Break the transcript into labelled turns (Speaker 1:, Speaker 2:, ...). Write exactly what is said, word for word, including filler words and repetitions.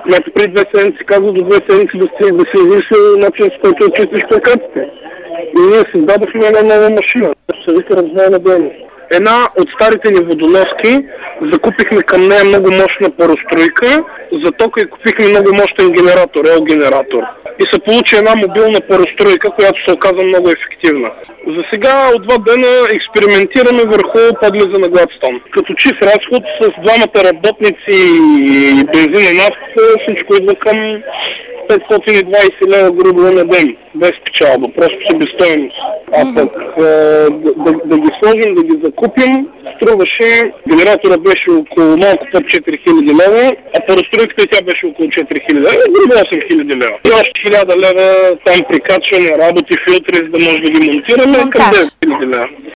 Speaker 1: Значи преди две седмици казва до две седмици да се, да се измисли начин, с който очистиш плакатите. И ние създадохме една нова машина, се вика раздвоена дейност. Една от старите ни водоноски, закупихме към нея много мощна пароструйка, за тока и купихме много мощен генератор, ел генератор. И се получи една мобилна пароструйка, която се оказа много ефективна. За сега от два дена експериментираме върху подлеза на Гладстон. Като чист разход с двамата работници и бензин и нафта, всичко идва към петстотин и двадесет лева грубо на ден, без печалба, просто себестойност. А пък е, да, да ги сложим, да ги закупим, струваше, генератора беше около малко под четири хиляди лева, а пароструйката и тя беше около четири хиляди лева, грубо осем хиляди лева. И още хиляда лева там прикачване, работи, филтри, за да може да ги монтираме, към девет хиляди лева.